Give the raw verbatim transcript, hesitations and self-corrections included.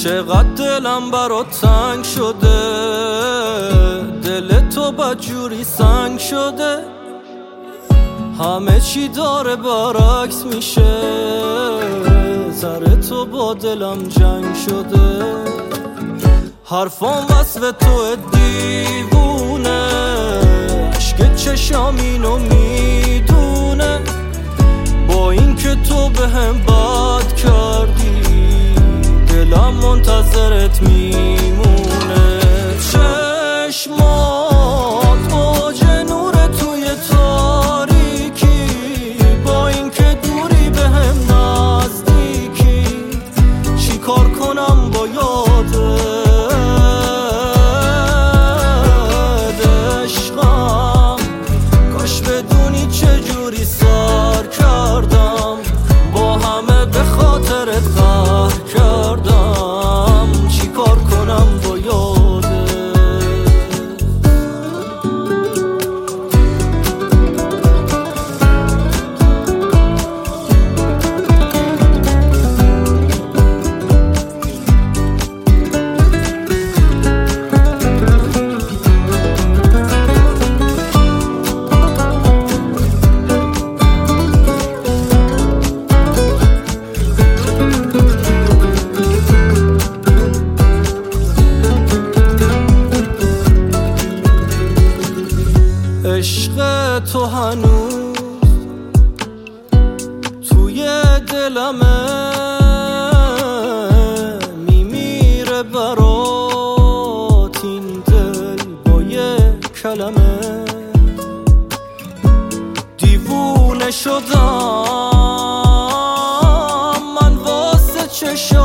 چقدر دلم برات تنگ شده، دل تو بدجوری سنگ شده، همه چی داره برعکس میشه، سر تو با دلم جنگ شده. حرفام وصف تو دیوونه، عشق چشام اینو میدونه، با این که تو به هم بد کردی دلم منتظرت میمونه. چشمات اوج نور توی تاریکی، با این که دوری به هم نزدیکی، چی کار کنم با یادت عشقم، کاش بدونی چجوری سر کردم، با همه به خاطرت قهر کردم، چی کار کنم با یادت. عشق تو هنوز توی دلمه، میمیره برات این دل با یه کلمه. دیوونه شدم من واسه چشم